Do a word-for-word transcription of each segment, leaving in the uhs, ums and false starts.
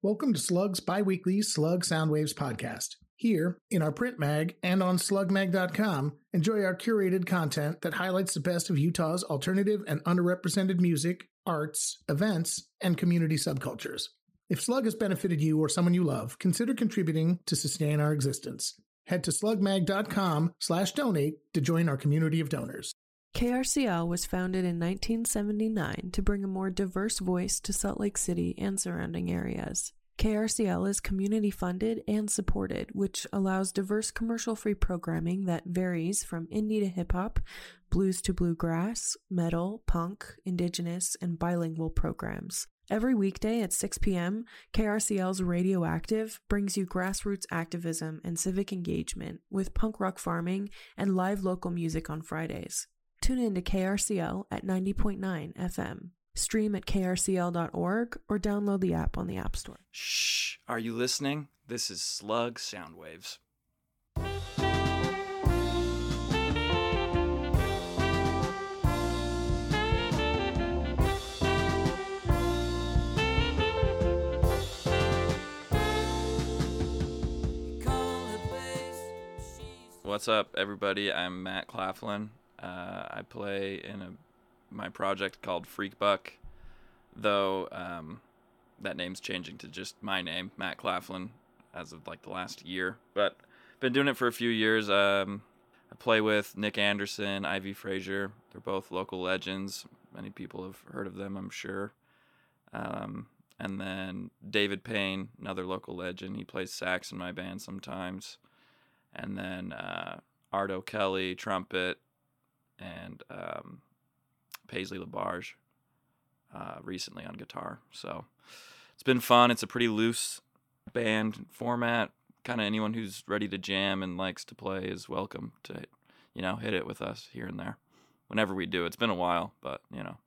Welcome to Slug's bi-weekly Slug Soundwaves podcast. Here, in our print mag and on slug mag dot com, enjoy our curated content that highlights the best of Utah's alternative and underrepresented music, arts, events, and community subcultures. If Slug has benefited you or someone you love, consider contributing to sustain our existence. Head to slug mag dot com slash donate to join our community of donors. K R C L was founded in nineteen seventy-nine to bring a more diverse voice to Salt Lake City and surrounding areas. K R C L is community-funded and supported, which allows diverse commercial-free programming that varies from indie to hip-hop, blues to bluegrass, metal, punk, indigenous, and bilingual programs. Every weekday at six p.m., K R C L's Radioactive brings you grassroots activism and civic engagement with punk rock farming and live local music on Fridays. Tune in to K R C L at ninety point nine F M. Stream at K R C L dot org or download the app on the App Store. Shh, are you listening? This is Slug Soundwaves. What's up, everybody? I'm Matt Claflin. Uh, I play in a my project called Freak Buck, though um, that name's changing to just my name, Matt Claflin, as of like the last year. But been doing it for a few years. Um, I play with Nick Anderson, Ivy Frazier. They're both local legends. Many people have heard of them, I'm sure. Um, and then David Payne, another local legend. He plays sax in my band sometimes. And then uh, Ardo Kelly, trumpet, and um, Paisley LaBarge uh, recently on guitar. So it's been fun. It's a pretty loose band format. Kind of anyone who's ready to jam and likes to play is welcome to, you know, hit it with us here and there whenever we do. It's been a while, but, you know.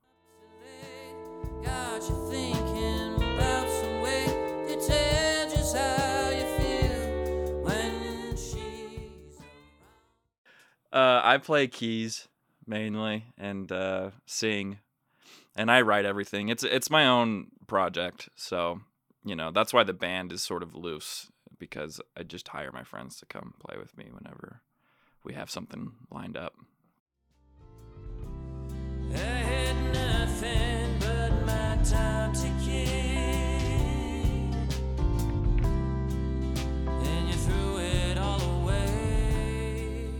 Got you thinking about some way to tell just how you feel when she's around. Uh, I play keys mainly and uh, sing, and I write everything. It's it's my own project, so you know that's why the band is sort of loose, because I just hire my friends to come play with me whenever we have something lined up. I had nothing but my time to kill, and you threw it all away.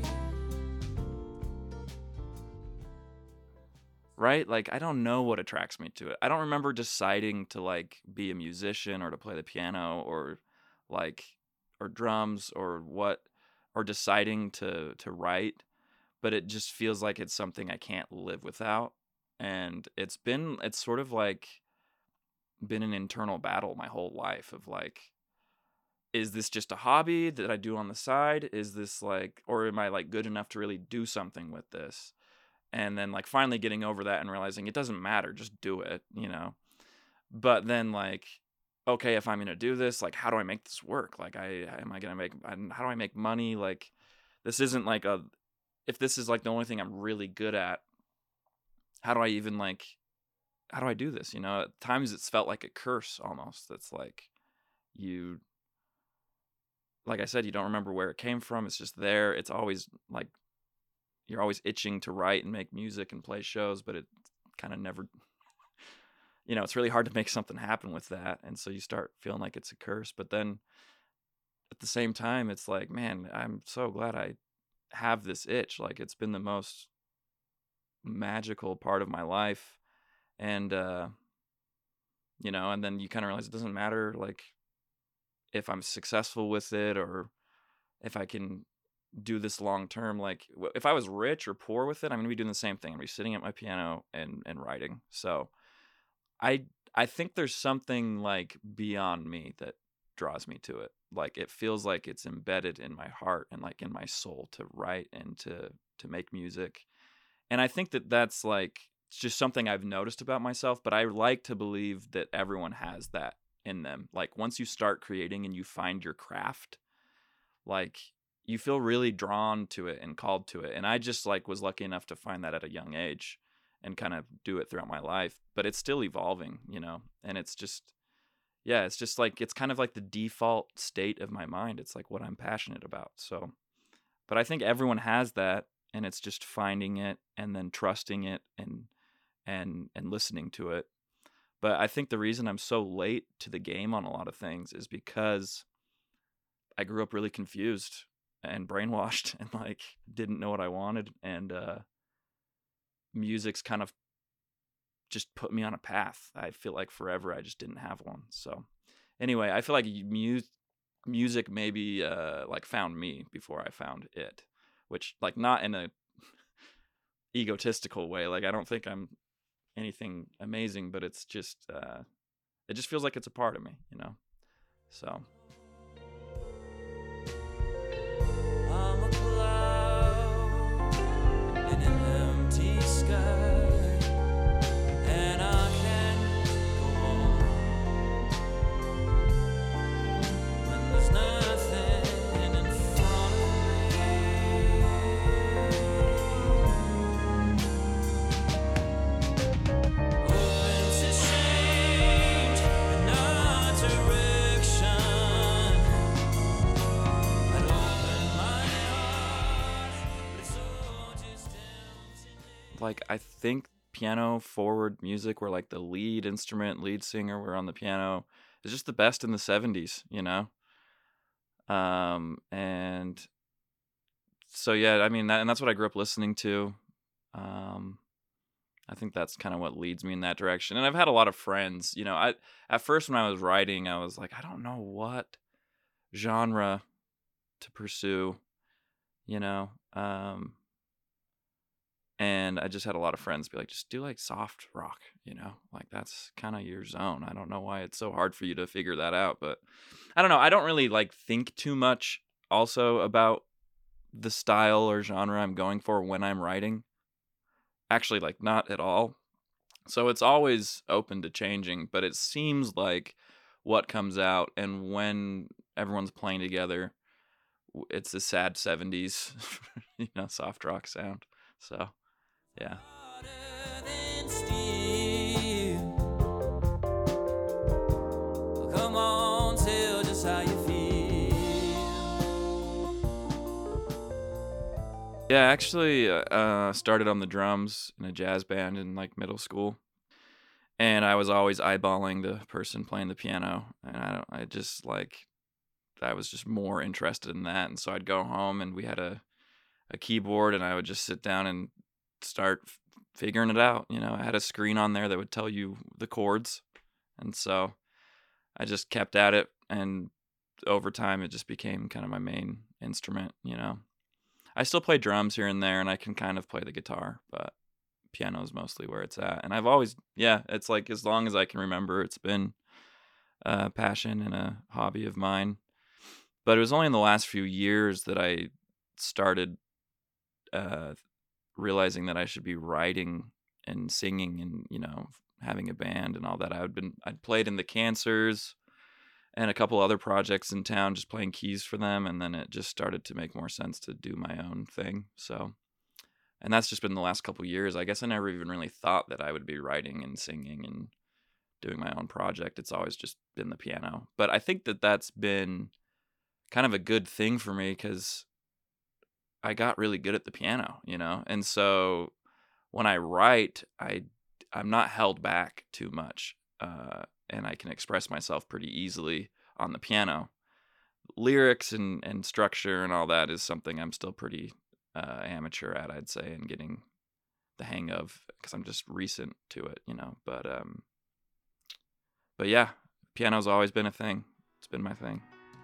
Right? Like, I don't know what attracts me to it. I don't remember deciding to, like, be a musician or to play the piano or, like, or drums or what, or deciding to, to write. But it just feels like it's something I can't live without. And it's been, it's sort of like been an internal battle my whole life of, like, is this just a hobby that I do on the side? Is this, like, or am I, like, good enough to really do something with this? And then, like, finally getting over that and realizing it doesn't matter, just do it, you know? But then, like, okay, if I'm going to do this, like, how do I make this work? Like, I, am I going to make, how do I make money? Like, this isn't like a, if this is like the only thing I'm really good at, how do I even, like, how do I do this? You know, at times it's felt like a curse almost. That's like, you, like I said, you don't remember where it came from. It's just there. It's always like, you're always itching to write and make music and play shows, but it kind of never, you know, it's really hard to make something happen with that. And so you start feeling like it's a curse. But then at the same time, it's like, man, I'm so glad I have this itch. Like, it's been the most magical part of my life. And, uh, you know, and then you kind of realize it doesn't matter, like, if I'm successful with it or if I can do this long term. Like, if I was rich or poor with it, I'm gonna be doing the same thing. I'm gonna be sitting at my piano and and writing. So I I think there's something, like, beyond me that draws me to it. Like, it feels like it's embedded in my heart and, like, in my soul to write and to to make music. And I think that that's, like, it's just something I've noticed about myself, but I like to believe that everyone has that in them. Like, once you start creating and you find your craft, like, you feel really drawn to it and called to it. And I just, like, was lucky enough to find that at a young age and kind of do it throughout my life. But it's still evolving, you know, and it's just, yeah, it's just like, it's kind of like the default state of my mind. It's like what I'm passionate about. So, but I think everyone has that, and it's just finding it and then trusting it and and and listening to it. But I think the reason I'm so late to the game on a lot of things is because I grew up really confused and brainwashed and like didn't know what I wanted, and uh music's kind of just put me on a path. I feel like forever I just didn't have one. So anyway, I feel like mu- music maybe uh like found me before I found it, which, like, not in a egotistical way. Like, I don't think I'm anything amazing, but it's just uh it just feels like it's a part of me, you know. So I'm a cloud in an empty sky, and I can't go on when there's nothing in front of me. Open to change, another direction. I'd open my heart, but it's all just emptiness. like, I think piano forward music where like the lead instrument, lead singer were on the piano is just the best in the seventies, you know. Um and so yeah, I mean that, and that's what I grew up listening to. Um I think that's kind of what leads me in that direction. And I've had a lot of friends, you know, I at first when I was writing, I was like, I don't know what genre to pursue, you know. Um and I just had a lot of friends be like, just do like soft rock, you know, like that's kind of your zone. I don't know why it's so hard for you to figure that out, but I don't know. I don't really like think too much also about the style or genre I'm going for when I'm writing. Actually, like, not at all. So it's always open to changing, but it seems like what comes out and when everyone's playing together, w- it's a sad seventies, you know, soft rock sound. So, yeah. Harder than steel. Come on, tell just how you feel. Yeah, actually, uh, started on the drums in a jazz band in like middle school, and I was always eyeballing the person playing the piano, and I don't, I just like, I was just more interested in that, and so I'd go home and we had a a keyboard, and I would just sit down and start f- figuring it out. You know, I had a screen on there that would tell you the chords, and so I just kept at it, and over time it just became kind of my main instrument. You know, I still play drums here and there, and I can kind of play the guitar, but piano is mostly where it's at. And I've always, yeah, it's like as long as I can remember, it's been a passion and a hobby of mine. But it was only in the last few years that I started uh, realizing that I should be writing and singing and, you know, having a band and all that. I had been, I'd played in the Cancers and a couple other projects in town, just playing keys for them. And then it just started to make more sense to do my own thing. So, and that's just been the last couple years. I guess I never even really thought that I would be writing and singing and doing my own project. It's always just been the piano. But I think that that's been kind of a good thing for me because I got really good at the piano, you know? And so when I write, I, I'm not held back too much. Uh, and I can express myself pretty easily on the piano. Lyrics and, and structure and all that is something I'm still pretty uh, amateur at, I'd say, and getting the hang of because I'm just recent to it, you know. But um, but yeah, piano's always been a thing. It's been my thing.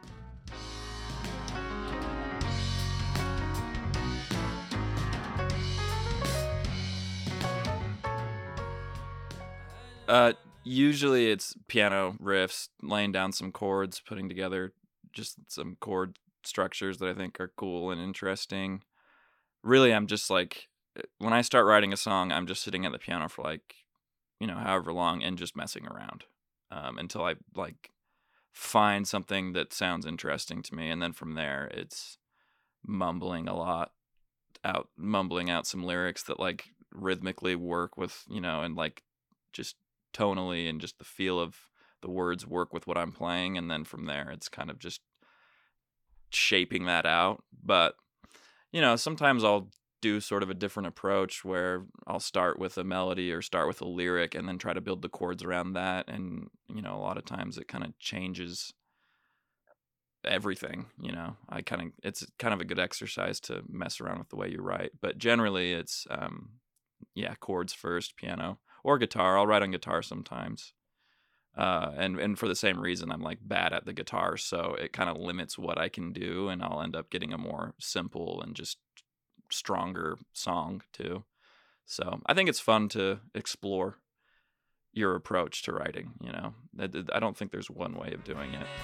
Uh, usually it's piano riffs, laying down some chords, putting together just some chord structures that I think are cool and interesting. Really, I'm just like, when I start writing a song, I'm just sitting at the piano for like, you know, however long and just messing around um, until I like find something that sounds interesting to me. And then from there, it's mumbling a lot out, mumbling out some lyrics that like rhythmically work with, you know, and like just tonally and just the feel of the words work with what I'm playing, and then from there it's kind of just shaping that out. But you know, sometimes I'll do sort of a different approach where I'll start with a melody or start with a lyric and then try to build the chords around that. And, you know, a lot of times it kind of changes everything, you know. I kind of, it's kind of a good exercise to mess around with the way you write. But generally it's, um, yeah, chords first, piano or guitar. I'll write on guitar sometimes. Uh, and, and for the same reason, I'm like bad at the guitar. So it kind of limits what I can do, and I'll end up getting a more simple and just stronger song too. So I think it's fun to explore your approach to writing, you know. I don't think there's one way of doing it.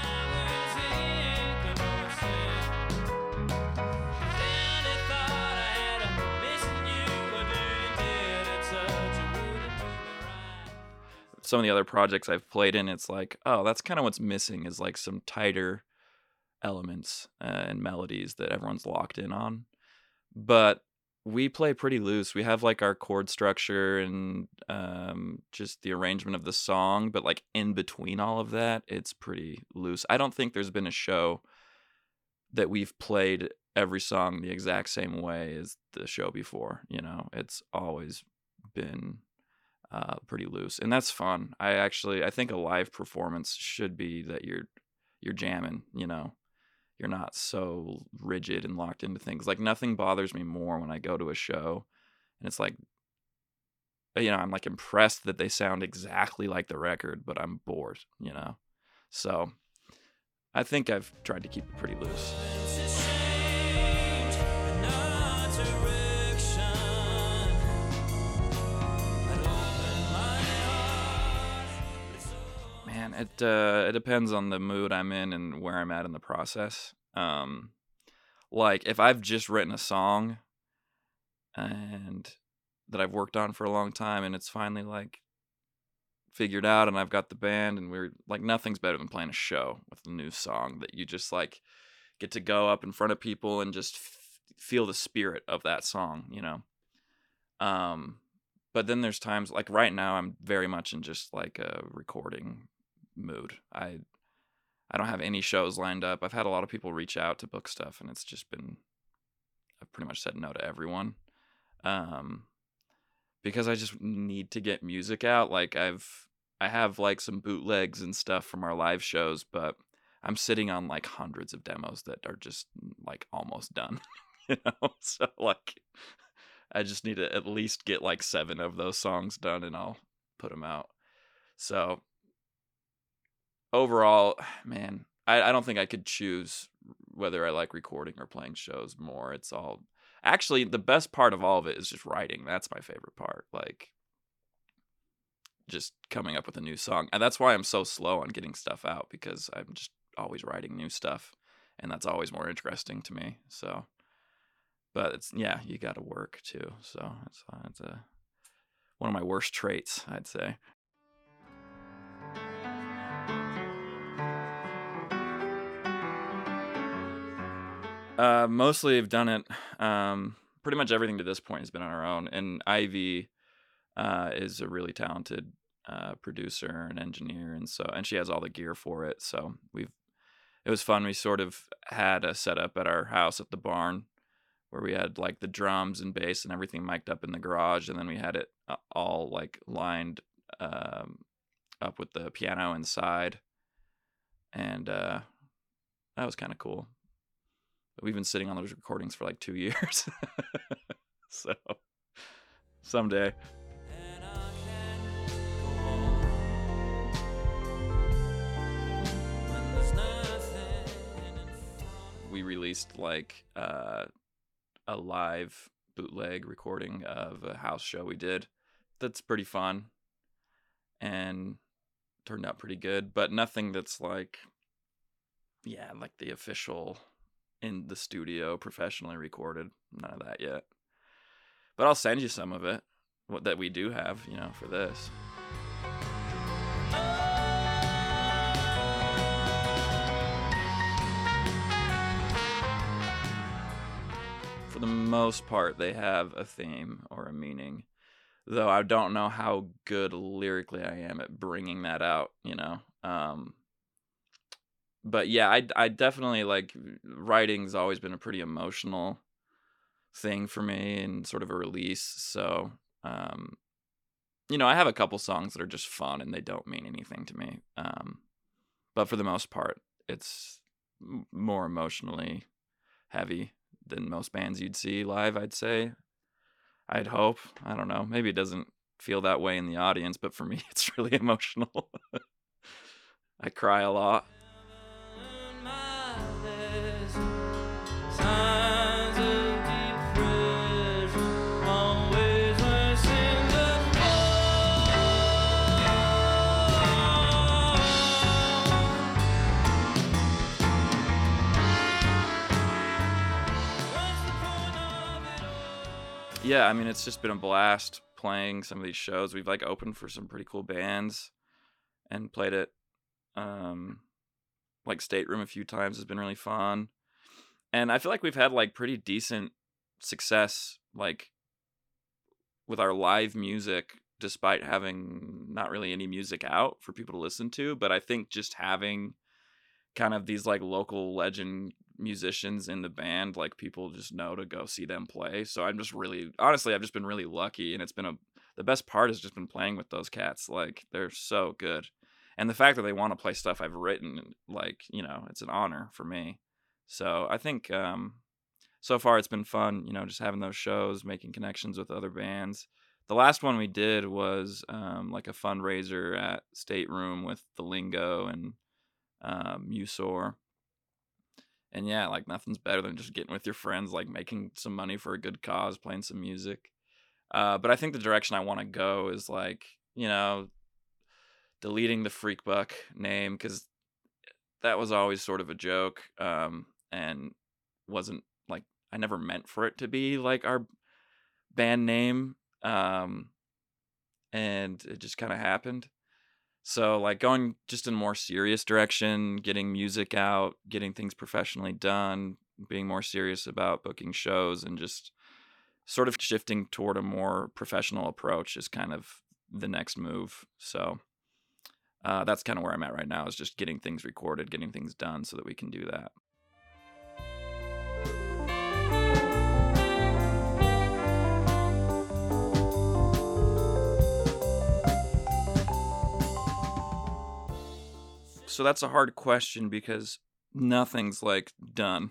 Some of the other projects I've played in, it's like, oh, that's kind of what's missing, is like some tighter elements uh, and melodies that everyone's locked in on. But we play pretty loose. We have like our chord structure and um, just the arrangement of the song, but like in between all of that, it's pretty loose. I don't think there's been a show that we've played every song the exact same way as the show before. You know, it's always been uh, pretty loose, and that's fun. I actually, I think a live performance should be that you're you're jamming. You know. You're not so rigid and locked into things. Like, nothing bothers me more when I go to a show and it's like, you know, I'm like impressed that they sound exactly like the record, but I'm bored, you know? So I think I've tried to keep it pretty loose. It uh, it depends on the mood I'm in and where I'm at in the process. Um, like if I've just written a song and that I've worked on for a long time and it's finally like figured out and I've got the band and we're like, nothing's better than playing a show with a new song that you just like get to go up in front of people and just f- feel the spirit of that song, you know? Um, but then there's times like right now I'm very much in just like a recording mood. I I don't have any shows lined up. I've had a lot of people reach out to book stuff, and it's just been, I've pretty much said no to everyone, um, because I just need to get music out. Like I've I have like some bootlegs and stuff from our live shows, but I'm sitting on like hundreds of demos that are just like almost done, you know. So like I just need to at least get like seven of those songs done, and I'll put them out. So overall, man, I, I don't think I could choose whether I like recording or playing shows more. It's all, actually, the best part of all of it is just writing. That's my favorite part. Like, just coming up with a new song. And that's why I'm so slow on getting stuff out, because I'm just always writing new stuff. And that's always more interesting to me. So, but it's, yeah, you got to work too. So it's, it's a, one of my worst traits, I'd say. Uh, mostly I've done it. Um, pretty much everything to this point has been on our own. And Ivy uh, is a really talented uh, producer and engineer, and so and she has all the gear for it. So we've it was fun. We sort of had a setup at our house at the barn where we had like the drums and bass and everything mic'd up in the garage, and then we had it all like lined um, up with the piano inside, and uh, that was kind of cool. We've been sitting on those recordings for like two years. So, someday. We released like uh, a live bootleg recording of a house show we did. That's pretty fun and turned out pretty good, but nothing that's like, yeah, like the official in the studio, professionally recorded. None of that yet. But I'll send you some of it, what that we do have, you know, for this. For the most part, they have a theme or a meaning. though I don't know how good lyrically I am at bringing that out, you know. Um, but yeah, I I definitely like writing's always been a pretty emotional thing for me and sort of a release. So, um, you know, I have a couple songs that are just fun and they don't mean anything to me. Um, but for the most part, it's m- more emotionally heavy than most bands you'd see live, I'd say. I'd hope. I don't know. Maybe it doesn't feel that way in the audience, but for me, it's really emotional. I cry a lot. Signs of depression, always worse in the Yeah, I mean, it's just been a blast playing some of these shows. We've like opened for some pretty cool bands and played it um like Stateroom a few times. Has been really fun. And I feel like we've had like pretty decent success like with our live music despite having not really any music out for people to listen to, but I think just having kind of these like local legend musicians in the band, like people just know to go see them play. So I'm just really, honestly, I've just been really lucky, and it's been a, the best part has just been playing with those cats. Like they're so good. And the fact that they want to play stuff I've written, like, you know, it's an honor for me. So I think um, so far it's been fun, you know, just having those shows, making connections with other bands. The last one we did was um, like a fundraiser at Stateroom with the Lingo and um, Musor. And yeah, like nothing's better than just getting with your friends, like making some money for a good cause, playing some music. Uh, but I think the direction I want to go is like, you know, deleting the Freak Buck name, because that was always sort of a joke um, and wasn't like, I never meant for it to be like our band name. Um, and it just kind of happened. So like going just in a more serious direction, getting music out, getting things professionally done, being more serious about booking shows, and just sort of shifting toward a more professional approach is kind of the next move. So uh, that's kind of where I'm at right now, is just getting things recorded, getting things done so that we can do that. So that's a hard question because nothing's like done.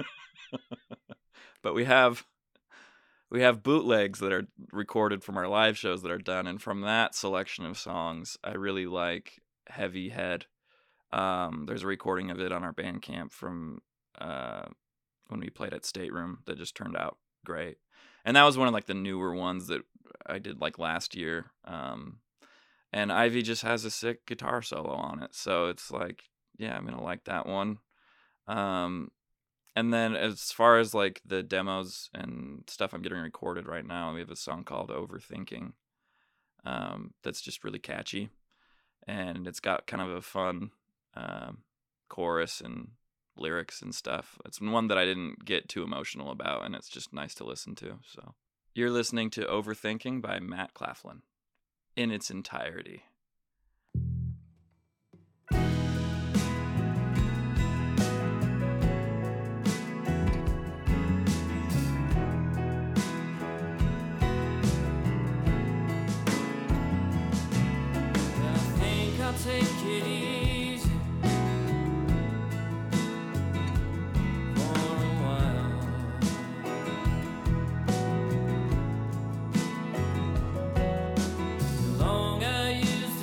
But we have we have bootlegs that are recorded from our live shows that are done, and from that selection of songs, I really like Heavy Head. Um, there's a recording of it on our Bandcamp from uh, when we played at Stateroom that just turned out great. And that was one of like the newer ones that I did like last year. Um, And Ivy just has a sick guitar solo on it. So it's like, yeah, I'm going to like that one. Um, and then as far as like the demos and stuff I'm getting recorded right now, we have a song called Overthinking um, that's just really catchy. And it's got kind of a fun um, chorus and lyrics and stuff. It's one that I didn't get too emotional about, and it's just nice to listen to. So you're listening to Overthinking by Matt Claflin in its entirety. I think I'll take it easy for a while. The long I use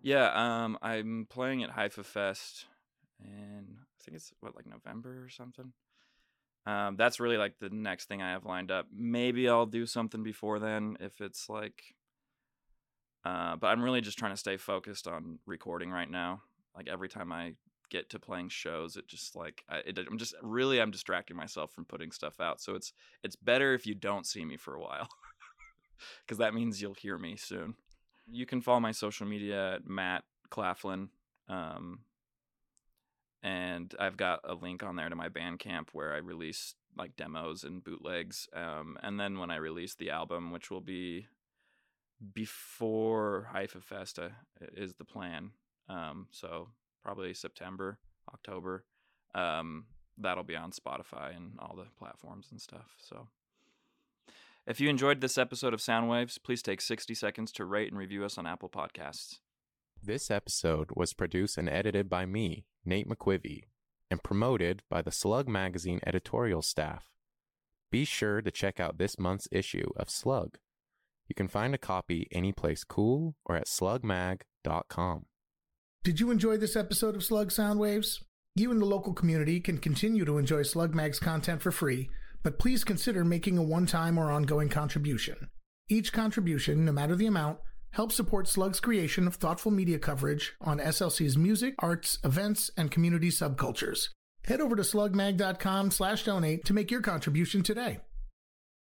Yeah, um, I'm playing at Haifa Fest, and I think it's what like November or something. Um, that's really like the next thing I have lined up. Maybe I'll do something before then if it's like. Uh, but I'm really just trying to stay focused on recording right now. Like every time I get to playing shows, it just like I, it, I'm just really I'm distracting myself from putting stuff out. So it's it's better if you don't see me for a while, because that means you'll hear me soon. You can follow my social media at Matt Claflin, um, and I've got a link on there to my Bandcamp where I release like demos and bootlegs. Um, and then when I release the album, which will be before Haifa Fest, uh, is the plan. Um, so probably September, October. Um, that'll be on Spotify and all the platforms and stuff. So if you enjoyed this episode of Soundwaves, please take sixty seconds to rate and review us on Apple Podcasts. This episode was produced and edited by me, Nate McQuivey, and promoted by the Slug Magazine editorial staff. Be sure to check out this month's issue of Slug. You can find a copy anyplace cool or at slug mag dot com. Did you enjoy this episode of Slug Soundwaves? You and the local community can continue to enjoy Slug Mag's content for free, but please consider making a one-time or ongoing contribution. Each contribution, no matter the amount, helps support Slug's creation of thoughtful media coverage on S L C's music, arts, events, and community subcultures. Head over to slug mag dot com slash donate to make your contribution today.